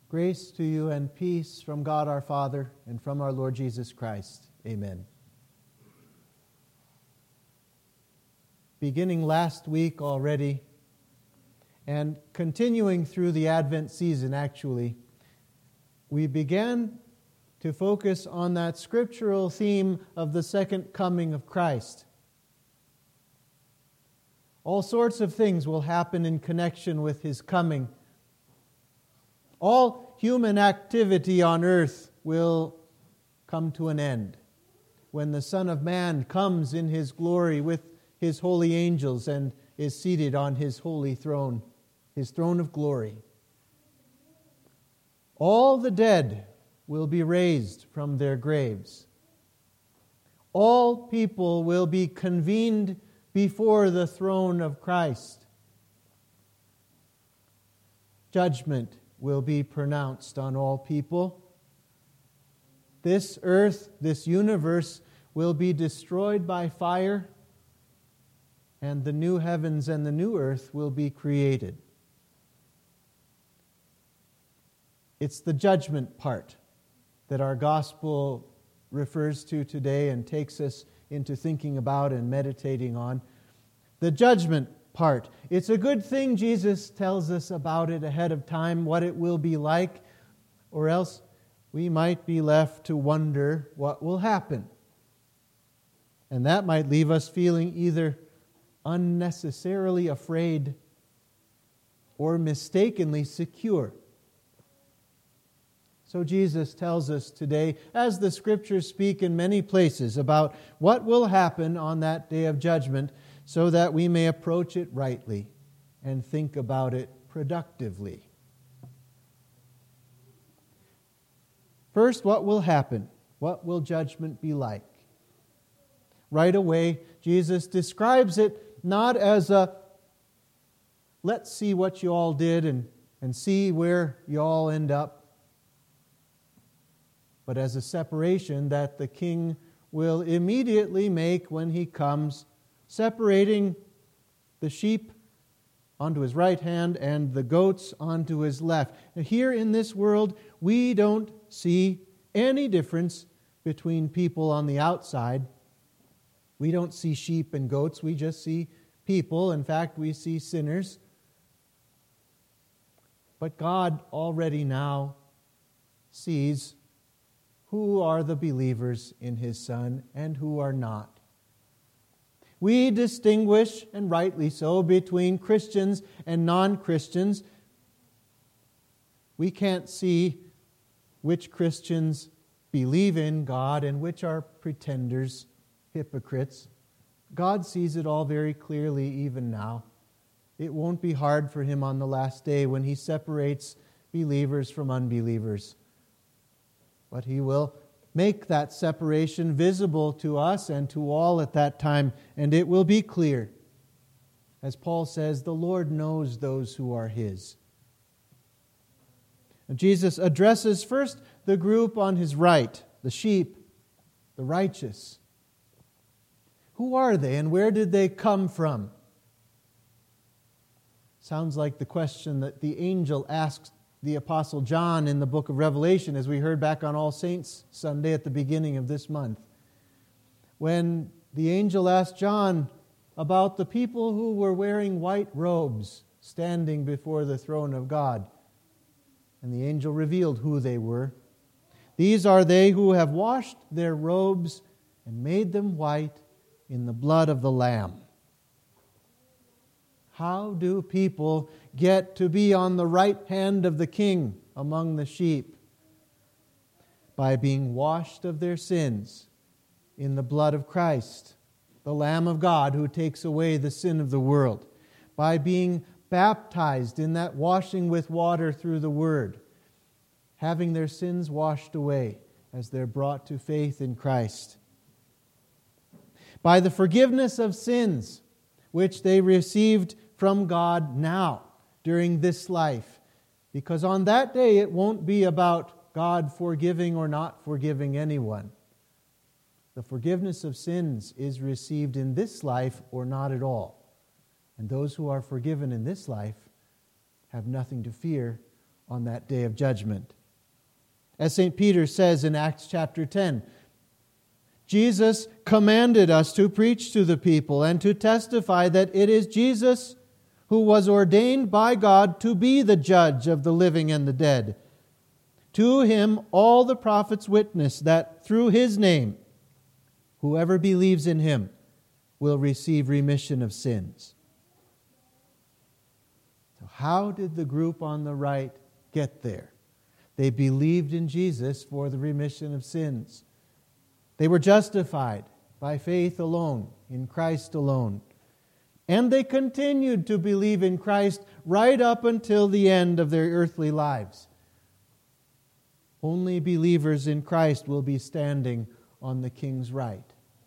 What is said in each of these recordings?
Grace to you and peace from God our Father and from our Lord Jesus Christ. Amen. Beginning last week already, and continuing through the Advent season actually, we began to focus on that scriptural theme of the second coming of Christ. All sorts of things will happen in connection with His coming. All human activity on earth will come to an end when the Son of Man comes in His glory with His holy angels and is seated on His holy throne, His throne of glory. All the dead will be raised from their graves. All people will be convened before the throne of Christ. Judgment will be pronounced on all people. This earth, this universe, will be destroyed by fire, and the new heavens and the new earth will be created. It's the judgment part that our gospel refers to today and takes us into thinking about and meditating on. The judgment part. It's a good thing Jesus tells us about it ahead of time, what it will be like, or else we might be left to wonder what will happen. And that might leave us feeling either unnecessarily afraid or mistakenly secure. So Jesus tells us today, as the Scriptures speak in many places, about what will happen on that day of judgment, so that we may approach it rightly and think about it productively. First, what will happen? What will judgment be like? Right away, Jesus describes it not as a, let's see what you all did and see where you all end up, but as a separation that the King will immediately make when He comes, separating the sheep onto His right hand and the goats onto His left. Now, here in this world, we don't see any difference between people on the outside. We don't see sheep and goats, we just see people. In fact, we see sinners. But God already now sees who are the believers in His Son and who are not. We distinguish, and rightly so, between Christians and non-Christians. We can't see which Christians believe in God and which are pretenders, hypocrites. God sees it all very clearly even now. It won't be hard for Him on the last day when He separates believers from unbelievers. But He will make that separation visible to us and to all at that time, and it will be clear. As Paul says, the Lord knows those who are His. And Jesus addresses first the group on His right, the sheep, the righteous. Who are they and where did they come from? Sounds like the question that the angel asked the Apostle John in the book of Revelation, as we heard back on All Saints Sunday at the beginning of this month. When the angel asked John about the people who were wearing white robes standing before the throne of God. And the angel revealed who they were. These are they who have washed their robes and made them white in the blood of the Lamb. How do people get to be on the right hand of the King among the sheep? By being washed of their sins in the blood of Christ, the Lamb of God who takes away the sin of the world. By being baptized in that washing with water through the Word, having their sins washed away as they're brought to faith in Christ. By the forgiveness of sins, which they received from God now, during this life. Because on that day it won't be about God forgiving or not forgiving anyone. The forgiveness of sins is received in this life or not at all. And those who are forgiven in this life have nothing to fear on that day of judgment. As St. Peter says in Acts chapter 10, Jesus commanded us to preach to the people and to testify that it is Jesus who was ordained by God to be the judge of the living and the dead. To him all the prophets witness that through his name, whoever believes in him will receive remission of sins. So how did the group on the right get there? They believed in Jesus for the remission of sins. They were justified by faith alone, in Christ alone. And they continued to believe in Christ right up until the end of their earthly lives. Only believers in Christ will be standing on the King's right.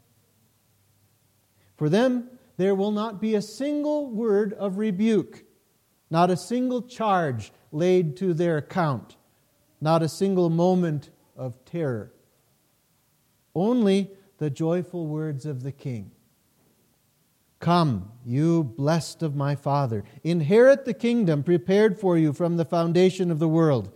For them, there will not be a single word of rebuke, not a single charge laid to their account, not a single moment of terror. Only the joyful words of the King. Come, you blessed of my Father, inherit the kingdom prepared for you from the foundation of the world.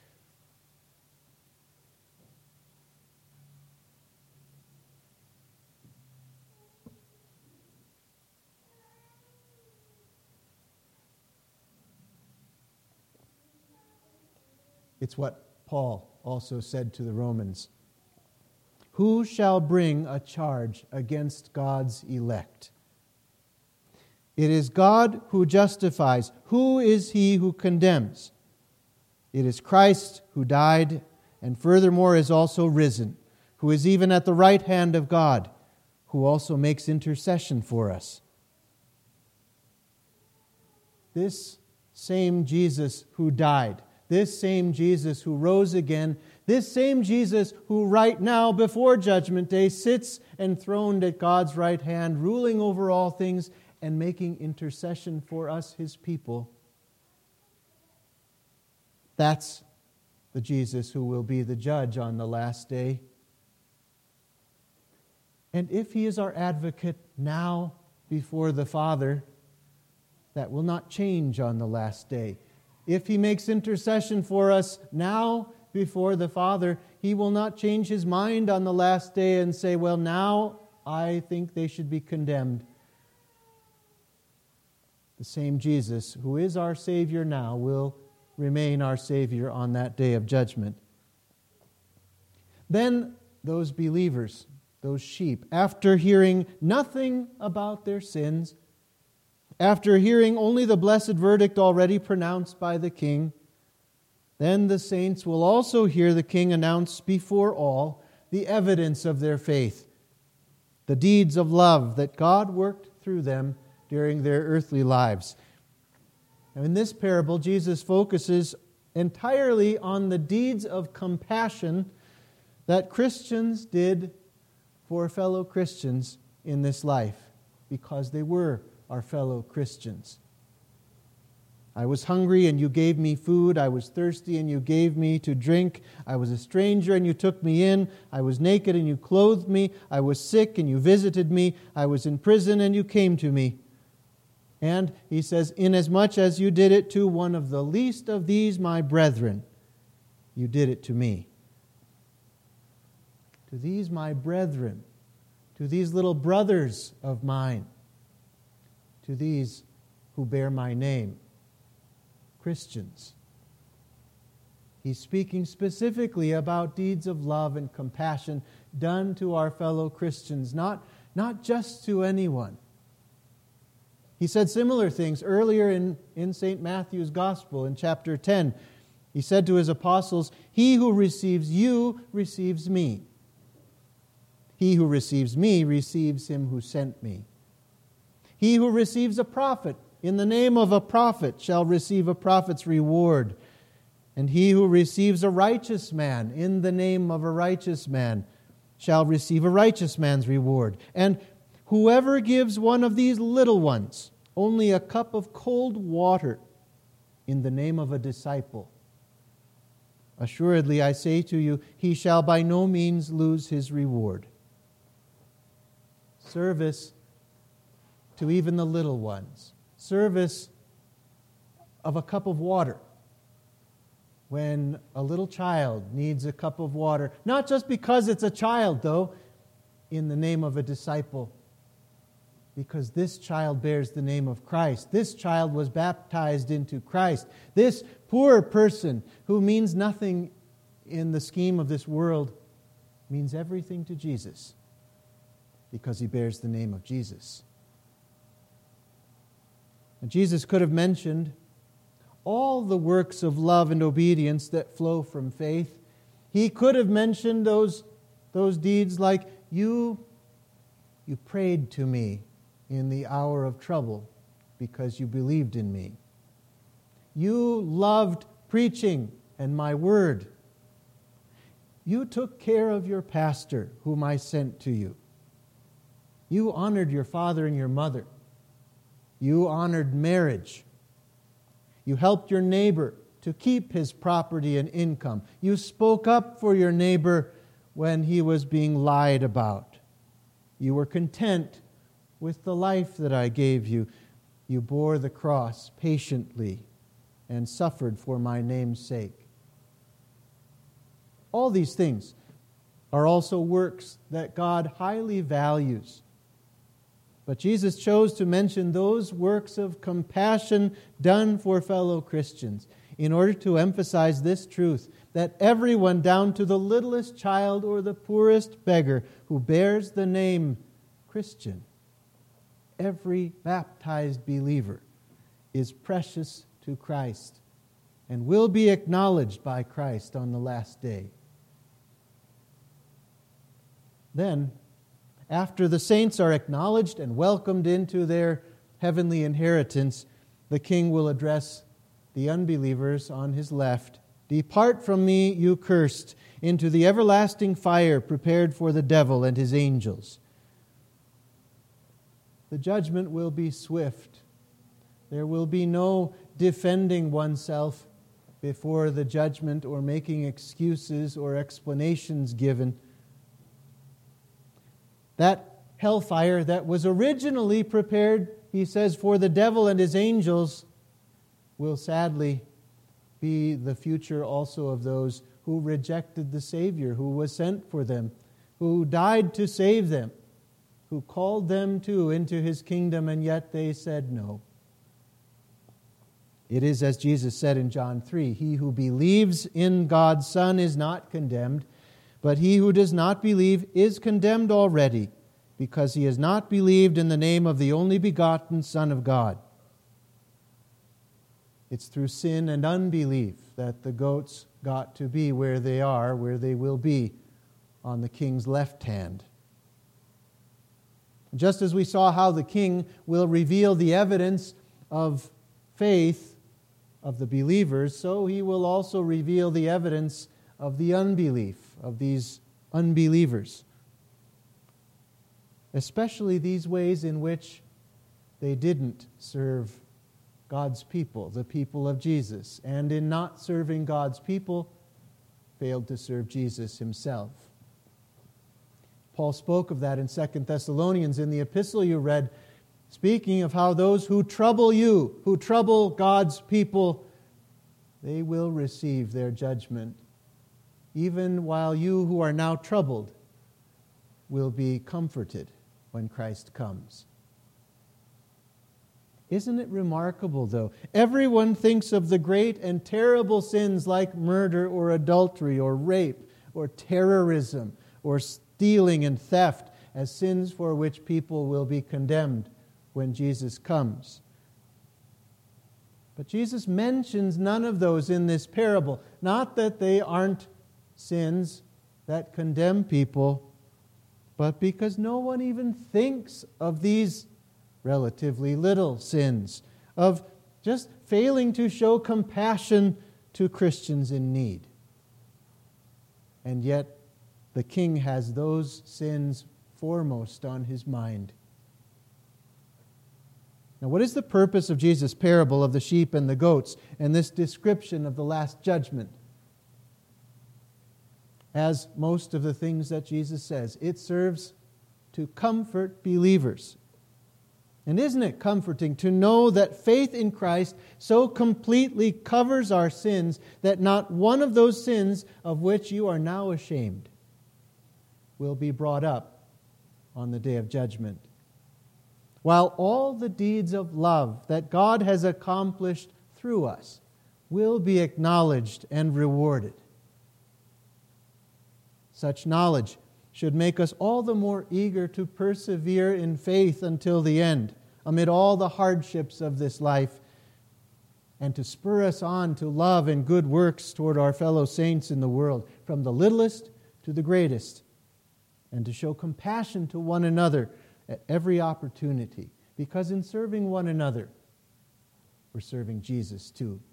It's what Paul also said to the Romans. Who shall bring a charge against God's elect? It is God who justifies. Who is he who condemns? It is Christ who died and furthermore is also risen, who is even at the right hand of God, who also makes intercession for us. This same Jesus who died, this same Jesus who rose again, this same Jesus who right now before Judgment Day sits enthroned at God's right hand, ruling over all things and making intercession for us, His people. That's the Jesus who will be the judge on the last day. And if He is our advocate now before the Father, that will not change on the last day. If He makes intercession for us now before the Father, He will not change His mind on the last day and say, well, now I think they should be condemned. The same Jesus who is our Savior now will remain our Savior on that day of judgment. Then those believers, those sheep, after hearing nothing about their sins, after hearing only the blessed verdict already pronounced by the King, then the saints will also hear the King announce before all the evidence of their faith, the deeds of love that God worked through them during their earthly lives. Now, in this parable, Jesus focuses entirely on the deeds of compassion that Christians did for fellow Christians in this life, because they were our fellow Christians. I was hungry and you gave me food. I was thirsty and you gave me to drink. I was a stranger and you took me in. I was naked and you clothed me. I was sick and you visited me. I was in prison and you came to me. And he says, inasmuch as you did it to one of the least of these my brethren, you did it to me. To these my brethren, to these little brothers of mine, to these who bear my name, Christians. He's speaking specifically about deeds of love and compassion done to our fellow Christians, not just to anyone. He said similar things earlier in St. Matthew's Gospel in chapter 10. He said to His apostles, he who receives you receives me. He who receives me receives Him who sent me. He who receives a prophet in the name of a prophet shall receive a prophet's reward. And he who receives a righteous man in the name of a righteous man shall receive a righteous man's reward. And whoever gives one of these little ones only a cup of cold water in the name of a disciple, assuredly I say to you, he shall by no means lose his reward. Service to even the little ones. Service of a cup of water when a little child needs a cup of water, not just because it's a child, though, in the name of a disciple, because this child bears the name of Christ. This child was baptized into Christ. This poor person who means nothing in the scheme of this world means everything to Jesus because he bears the name of Jesus. And Jesus could have mentioned all the works of love and obedience that flow from faith. He could have mentioned those deeds like, you prayed to me in the hour of trouble because you believed in me. You loved preaching and my word. You took care of your pastor whom I sent to you. You honored your father and your mother. You honored marriage. You helped your neighbor to keep his property and income. You spoke up for your neighbor when he was being lied about. You were content with the life that I gave you. You bore the cross patiently and suffered for my name's sake. All these things are also works that God highly values. But Jesus chose to mention those works of compassion done for fellow Christians in order to emphasize this truth, that everyone down to the littlest child or the poorest beggar who bears the name Christian, every baptized believer is precious to Christ and will be acknowledged by Christ on the last day. Then, after the saints are acknowledged and welcomed into their heavenly inheritance, the King will address the unbelievers on his left. Depart from me, you cursed, into the everlasting fire prepared for the devil and his angels. The judgment will be swift. There will be no defending oneself before the judgment or making excuses or explanations given. That hellfire that was originally prepared, he says, for the devil and his angels will sadly be the future also of those who rejected the Savior who was sent for them, who died to save them, who called them too into his kingdom, and yet they said no. It is as Jesus said in John 3, he who believes in God's Son is not condemned, but he who does not believe is condemned already, because he has not believed in the name of the only begotten Son of God. It's through sin and unbelief that the goats got to be where they are, where they will be on the King's left hand. Just as we saw how the King will reveal the evidence of faith of the believers, so he will also reveal the evidence of the unbelief of these unbelievers. Especially these ways in which they didn't serve God's people, the people of Jesus, and in not serving God's people, failed to serve Jesus himself. Paul spoke of that in 2 Thessalonians in the epistle you read, speaking of how those who trouble you, who trouble God's people, they will receive their judgment, even while you who are now troubled will be comforted when Christ comes. Isn't it remarkable, though? Everyone thinks of the great and terrible sins like murder or adultery or rape or terrorism or stealing and theft as sins for which people will be condemned when Jesus comes. But Jesus mentions none of those in this parable. Not that they aren't sins that condemn people, but because no one even thinks of these relatively little sins, of just failing to show compassion to Christians in need. And yet, the King has those sins foremost on his mind. Now, what is the purpose of Jesus' parable of the sheep and the goats and this description of the last judgment? As most of the things that Jesus says, it serves to comfort believers. And isn't it comforting to know that faith in Christ so completely covers our sins that not one of those sins of which you are now ashamed will be brought up on the day of judgment? While all the deeds of love that God has accomplished through us will be acknowledged and rewarded. Such knowledge should make us all the more eager to persevere in faith until the end, amid all the hardships of this life, and to spur us on to love and good works toward our fellow saints in the world, from the littlest to the greatest, and to show compassion to one another at every opportunity, because in serving one another, we're serving Jesus too.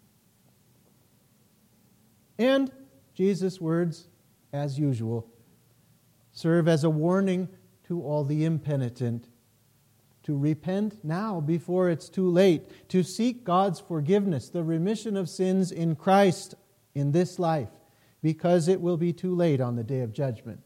And Jesus' words, as usual, serve as a warning to all the impenitent to repent now before it's too late, to seek God's forgiveness, the remission of sins in Christ in this life, because it will be too late on the day of judgment.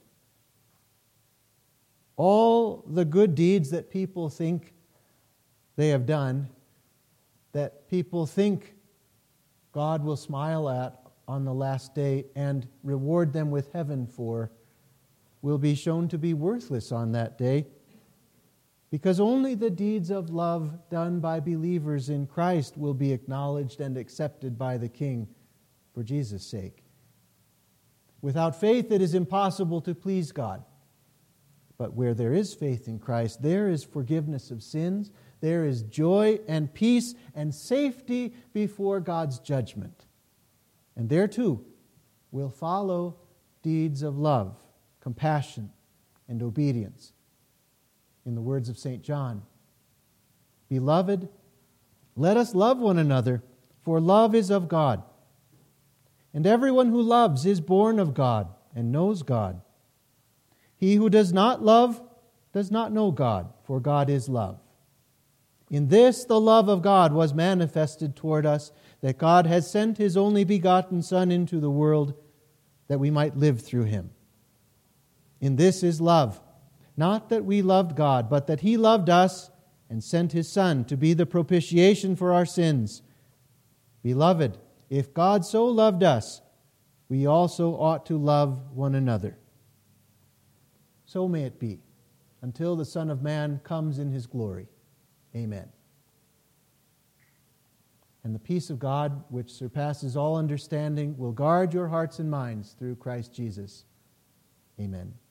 All the good deeds that people think they have done, that people think God will smile at on the last day and reward them with heaven for, will be shown to be worthless on that day, because only the deeds of love done by believers in Christ will be acknowledged and accepted by the King for Jesus' sake. Without faith, it is impossible to please God. But where there is faith in Christ, there is forgiveness of sins, there is joy and peace and safety before God's judgment. And there too will follow deeds of love, compassion, and obedience. In the words of St. John, "Beloved, let us love one another, for love is of God. And everyone who loves is born of God and knows God. He who does not love does not know God, for God is love. In this the love of God was manifested toward us, that God has sent His only begotten Son into the world, that we might live through Him. In this is love, not that we loved God, but that He loved us and sent His Son to be the propitiation for our sins. Beloved, if God so loved us, we also ought to love one another. So may it be, until the Son of Man comes in His glory. Amen. And the peace of God, which surpasses all understanding, will guard your hearts and minds through Christ Jesus. Amen.